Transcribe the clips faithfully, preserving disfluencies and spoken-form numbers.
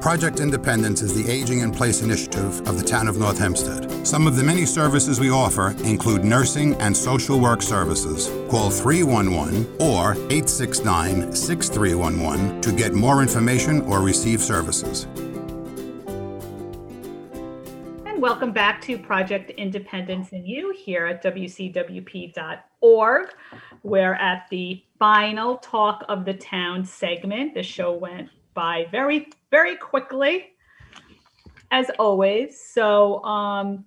Project Independence is the Aging in Place initiative of the town of North Hempstead. Some of the many services we offer include nursing and social work services. Call three one one or eight six nine, six three one one to get more information or receive services. And welcome back to Project Independence in You here at W C W P dot org. We're at the final Talk of the Town segment. The show went by very, very quickly, as always. So um,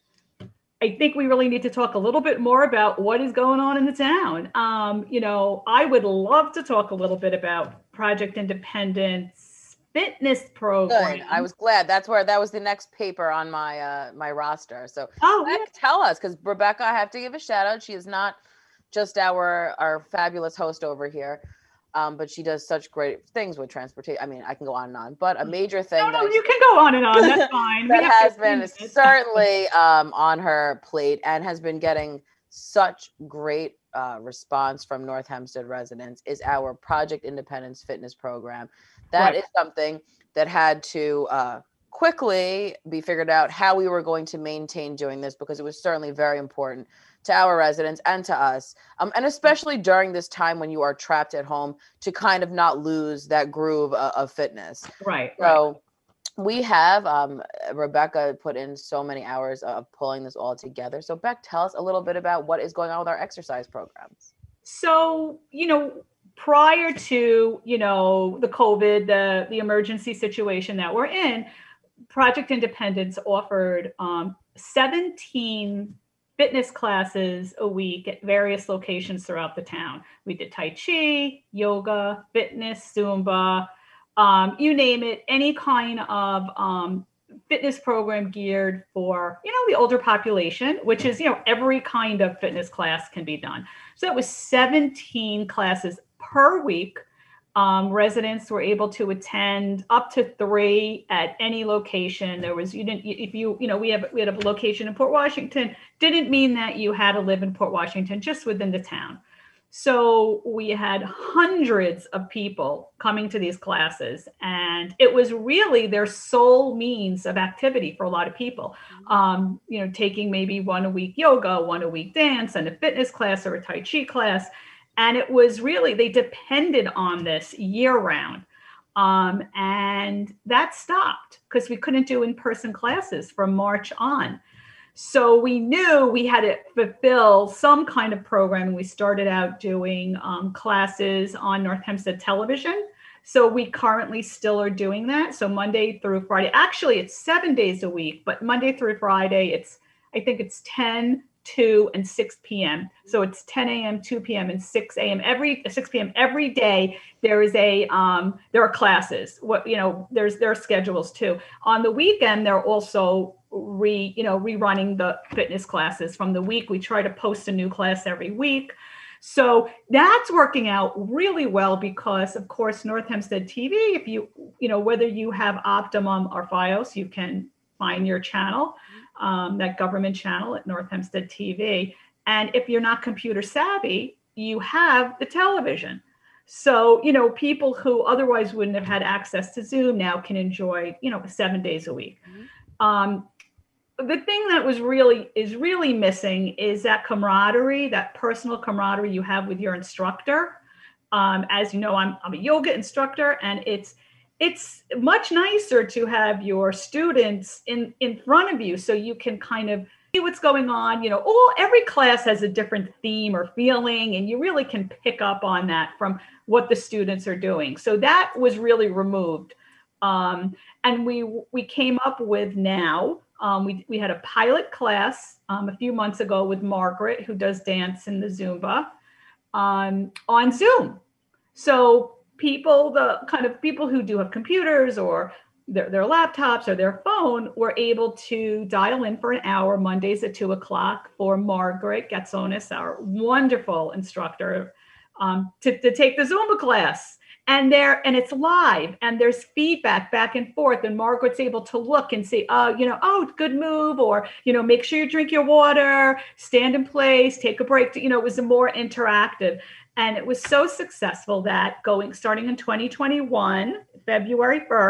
I think we really need to talk a little bit more about what is going on in the town. Um, you know, I would love to talk a little bit about Project Independence fitness program. Good. I was glad. That's where that was the next paper on my uh, my roster. So oh, Rebecca, yeah. Tell us, because Rebecca, I have to give a shout out. She is not just our our fabulous host over here. Um, but she does such great things with transportation. I mean, I can go on and on, but a major thing. No, no, that you can go on and on. That's fine. that has been certainly um, on her plate and has been getting such great uh, response from North Hempstead residents is our Project Independence fitness program. That right. is something that had to uh, quickly be figured out how we were going to maintain doing this, because it was certainly very important to our residents and to us, um, and especially during this time when you are trapped at home, to kind of not lose that groove of, of fitness. Right. So right. we have, um, Rebecca put in so many hours of pulling this all together. So Beck, tell us a little bit about what is going on with our exercise programs. So, you know, prior to, you know, the COVID, the, the emergency situation that we're in, Project Independence offered um, seventeen fitness classes a week at various locations throughout the town. We did Tai Chi, yoga, fitness, Zumba, um, you name it, any kind of um, fitness program geared for, you know, the older population, which is, you know, every kind of fitness class can be done. So that was seventeen classes per week. Um, residents were able to attend up to three at any location. There was, you didn't, if you, you know, we have, we had a location in Port Washington, didn't mean that you had to live in Port Washington, just within the town. So we had hundreds of people coming to these classes, and it was really their sole means of activity for a lot of people. Um, you know, taking maybe one a week yoga, one a week dance, and a fitness class or a Tai Chi class. And it was really, they depended on this year round. Um, and that stopped because we couldn't do in-person classes from March on. So we knew we had to fulfill some kind of programming. We started out doing um, classes on North Hempstead television. So we currently still are doing that. So Monday through Friday, actually it's seven days a week, but Monday through Friday, it's, I think it's ten, two, and six p.m. So it's ten a.m., two p.m., and six a.m. every six p.m. every day. There is a um, there are classes. What you know, there's there are schedules too. On the weekend, they're also re you know rerunning the fitness classes from the week. We try to post a new class every week. So that's working out really well because, of course, North Hempstead T V. If you you know whether you have Optimum or Fios, you can find your channel. Um, that government channel at North Hempstead T V. And if you're not computer savvy, you have the television. So, you know, people who otherwise wouldn't have had access to Zoom now can enjoy, you know, seven days a week. Mm-hmm. Um, the thing that was really, is really missing is that camaraderie, that personal camaraderie you have with your instructor. Um, as you know, I'm, I'm a yoga instructor, and it's, It's much nicer to have your students in, in front of you so you can kind of see what's going on. You know, all every class has a different theme or feeling, and you really can pick up on that from what the students are doing. So that was really removed. Um, and we we came up with now, um, we, we had a pilot class um, a few months ago with Margaret, who does dance in the Zumba, um, on Zoom. So people, the kind of people who do have computers or their, their laptops or their phone were able to dial in for an hour Mondays at two o'clock for Margaret Gatsonis, our wonderful instructor, um, to, to take the Zumba class. And there, and it's live, and there's feedback back and forth, and Margaret's able to look and say, oh, you know, oh, good move, or, you know, make sure you drink your water, stand in place, take a break. You know, it was a more interactive. And it was so successful that going, starting in twenty twenty-one, February first,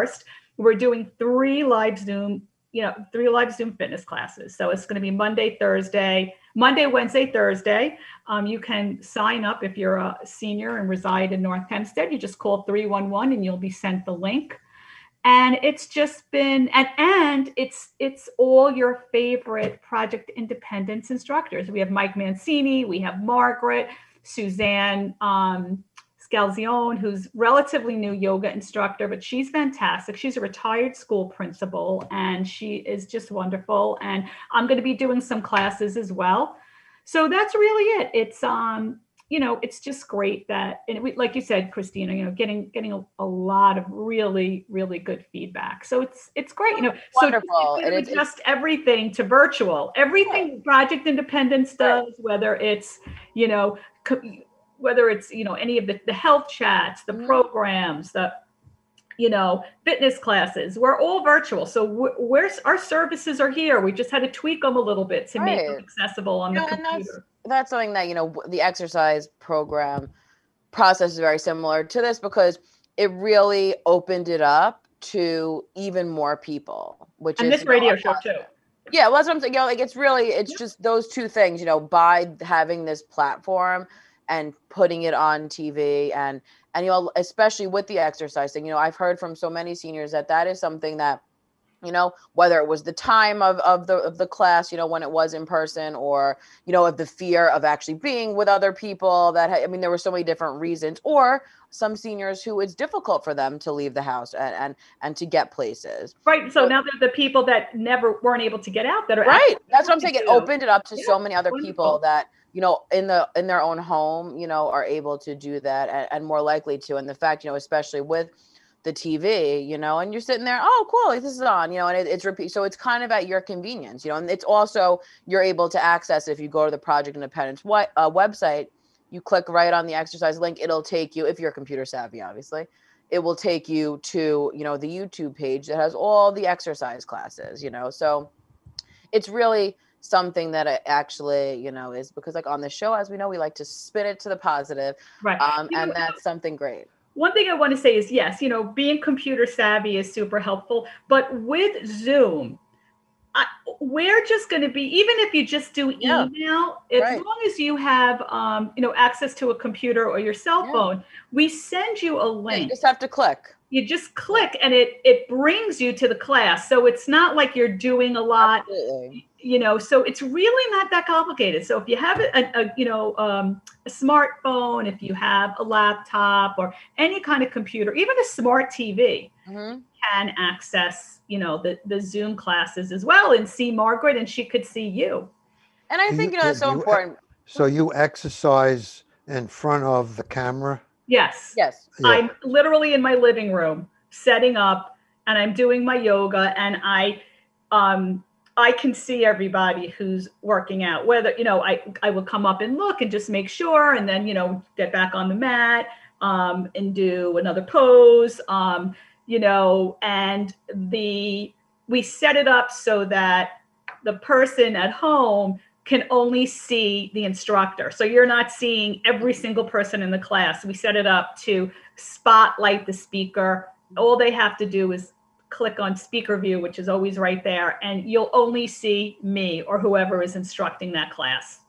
We're doing three live Zoom, you know, three live Zoom fitness classes. So it's going to be Monday, Thursday, Monday, Wednesday, Thursday. Um, you can sign up if you're a senior and reside in North Hempstead. You just call three one one and you'll be sent the link. And it's just been, and, and it's it's all your favorite Project Independence instructors. We have Mike Mancini, we have Margaret, Suzanne um, Scalzione, who's relatively new yoga instructor, but she's fantastic. She's a retired school principal, and she is just wonderful. And I'm going to be doing some classes as well. So that's really it. It's um. you know, it's just great that, and we, like you said, Christina, you know, getting getting a, a lot of really, really good feedback. So it's it's great, you know. Wonderful. So it's just everything to virtual, everything yeah. Project Independence does, right. whether it's, you know, co- whether it's, you know, any of the, the health chats, the mm-hmm. programs, the, you know, fitness classes, we're all virtual. So we're, we're our services are here. We just had to tweak them a little bit to right. make them accessible on you the know, computer. That's something that, you know, the exercise program process is very similar to this because it really opened it up to even more people, which and is this radio know, show too. Yeah, well, that's what I'm saying. You know, like it's really, it's yeah. just those two things, you know, by having this platform and putting it on T V and, and, you know, especially with the exercise thing, you know, I've heard from so many seniors that that is something that, you know, whether it was the time of, of the of the class, you know, when it was in person or, you know, of the fear of actually being with other people that, ha- I mean, there were so many different reasons, or some seniors who it's difficult for them to leave the house and and, and to get places. Right. So, so now they're the people that never weren't able to get out that are right. That's what I'm saying. It opened it up to yeah, so many other wonderful. people that, you know, in the in their own home, you know, are able to do that and, and more likely to. And the fact, you know, especially with the T V, you know, and you're sitting there, oh, cool, this is on, you know, and it, it's repeat. So it's kind of at your convenience, you know, and it's also, you're able to access, if you go to the Project Independence what, uh, website, you click right on the exercise link, it'll take you, if you're computer savvy, obviously, it will take you to, you know, the YouTube page that has all the exercise classes, you know, so it's really something that it actually, you know, is because like on the show, as we know, we like to spin it to the positive, right? Um, and that's something great. One thing I want to say is, yes, you know, being computer savvy is super helpful, but with Zoom, I, we're just going to be, even if you just do yeah, email, as right. long as you have, um, you know, access to a computer or your cell yeah. phone, we send you a link. Yeah, you just have to click. You just click and it it brings you to the class. So it's not like you're doing a lot, Absolutely. you know, so it's really not that complicated. So if you have a, a you know, um, a smartphone, if you have a laptop or any kind of computer, even a smart T V mm-hmm. can access, you know, the, the Zoom classes as well and see Margaret and she could see you. And I Do think, you, you know, that's so you, important. So you exercise in front of the camera? Yes. Yes. Yeah. I'm literally in my living room setting up and I'm doing my yoga and I, um, I can see everybody who's working out, whether, you know, I, I will come up and look and just make sure, and then, you know, get back on the mat, um, and do another pose, um, you know, and the, we set it up so that the person at home can only see the instructor. So you're not seeing every single person in the class. We set it up to spotlight the speaker. All they have to do is click on speaker view, which is always right there, and you'll only see me or whoever is instructing that class.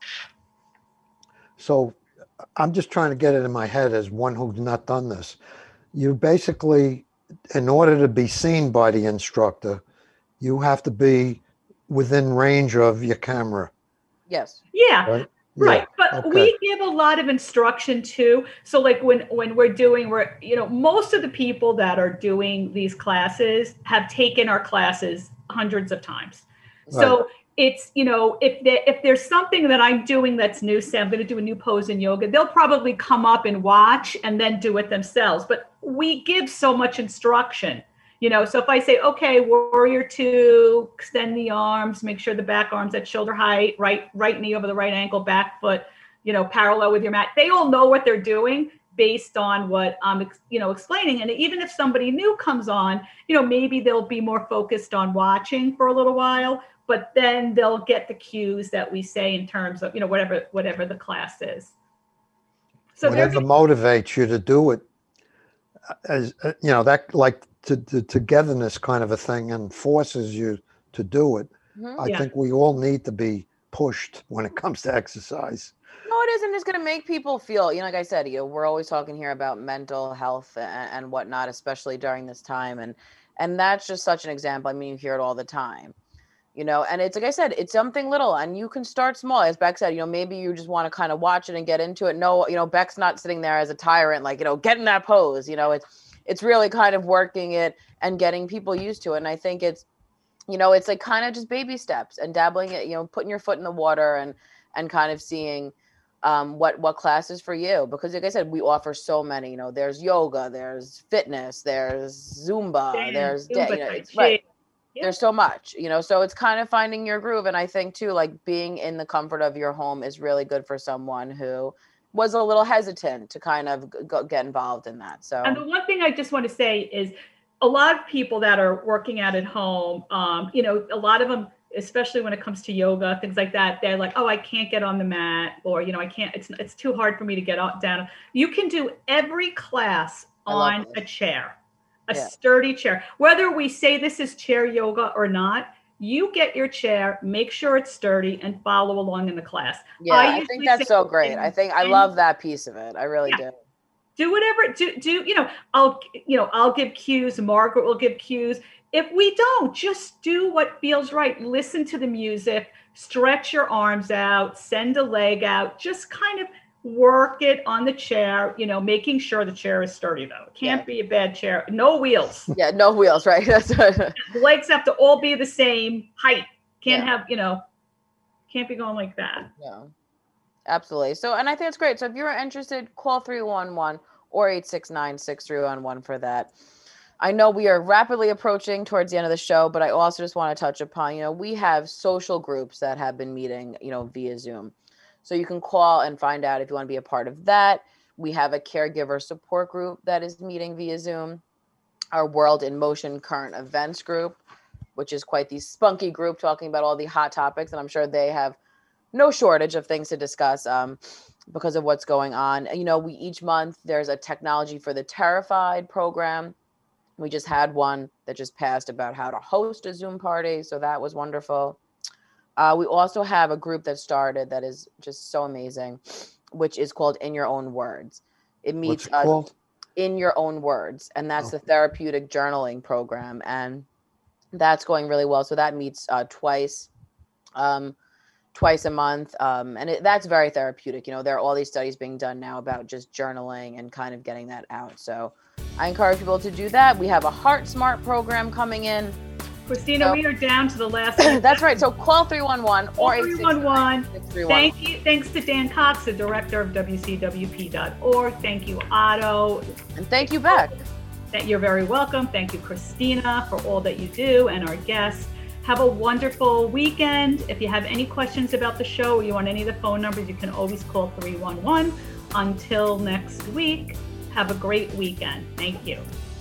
So I'm just trying to get it in my head as one who's not done this. You basically, in order to be seen by the instructor, you have to be within range of your camera. Yes. Yeah. Right. Right. Yeah. But Okay. we give a lot of instruction too. So like when, when we're doing, we're, you know, most of the people that are doing these classes have taken our classes hundreds of times. So Right. it's, you know, if they, if there's something that I'm doing that's new, say I'm going to do a new pose in yoga, they'll probably come up and watch and then do it themselves. But we give so much instruction. You know, so if I say, okay, warrior two, extend the arms, make sure the back arm's at shoulder height, right, right knee over the right ankle, back foot, you know, parallel with your mat. They all know what they're doing based on what I'm, you know, explaining. And even if somebody new comes on, you know, maybe they'll be more focused on watching for a little while, but then they'll get the cues that we say in terms of, you know, whatever, whatever the class is. So Whatever motivates you to do it. as uh, you know, that like to, the togetherness kind of a thing and forces you to do it. Mhm. I Yeah. think we all need to be pushed when it comes to exercise. No, it isn't. It's going to make people feel, you know, like I said, you know, we're always talking here about mental health and, and whatnot, especially during this time. And, and that's just such an example. I mean, you hear it all the time, you know, and it's like I said, it's something little and you can start small. As Beck said, you know, maybe you just want to kind of watch it and get into it. No, you know, Beck's not sitting there as a tyrant, like, you know, get in that pose, you know, it's, it's really kind of working it and getting people used to it. And I think it's, you know, it's like kind of just baby steps and dabbling it, you know, putting your foot in the water and, and kind of seeing um, what, what classes for you, because like I said, we offer so many, you know, there's yoga, there's fitness, there's Zumba, Dance, there's, Zumba, da- you know, Tai it's, right. Chi. Yeah. There's so much, you know, so it's kind of finding your groove. And I think too, like being in the comfort of your home is really good for someone who was a little hesitant to kind of g- go, get involved in that. So, And the one thing I just want to say is a lot of people that are working out at home, um, you know, a lot of them, especially when it comes to yoga, things like that, they're like, oh, I can't get on the mat, or, you know, I can't, it's it's too hard for me to get out, down. You can do every class I love on this. a chair, a Yeah. sturdy chair. Whether we say this is chair yoga or not, you get your chair, make sure it's sturdy, and follow along in the class. yeah, I I, usually think that's say so great. I think I any- love that piece of it. I really Yeah. do. do whatever do do you know I'll you know I'll give cues, Margaret will give cues. If we don't, just do what feels right. Listen to the music, stretch your arms out, send a leg out, just kind of work it on the chair, you know, making sure the chair is sturdy though. It can't Yeah. be a bad chair. No wheels. Yeah, no wheels, right? That's The legs have to all be the same height. Can't Yeah. have, you know, can't be going like that. No, absolutely. So, and I think it's great. So if you're interested, call three one one or eight six nine, six three one one for that. I know we are rapidly approaching towards the end of the show, but I also just want to touch upon, you know, we have social groups that have been meeting, you know, via Zoom. So you can call and find out if you want to be a part of that. We have a caregiver support group that is meeting via Zoom. Our World in Motion current events group, which is quite the spunky group talking about all the hot topics. And I'm sure they have no shortage of things to discuss um, because of what's going on. You know, we each month there's a Technology for the Terrified program. We just had one that just passed about how to host a Zoom party. So that was wonderful. Uh, we also have a group that started that is just so amazing, which is called In Your Own Words. It meets What's it uh, called? In Your Own Words, and that's Oh. the therapeutic journaling program, and that's going really well. So that meets uh, twice, um, twice a month, um, and it, that's very therapeutic. You know, there are all these studies being done now about just journaling and kind of getting that out. So I encourage people to do that. We have a Heart Smart program coming in. Christina, So- we are down to the last. That's right. So call three one one or eight three six one one. nine, six three one. Thank you. Thanks to Dan Cox, the director of W C W P dot org. Thank you, Otto. And thank you, Beck. That you're very welcome. Thank you, Christina, for all that you do, and our guests. Have a wonderful weekend. If you have any questions about the show or you want any of the phone numbers, you can always call three one one. Until next week, have a great weekend. Thank you.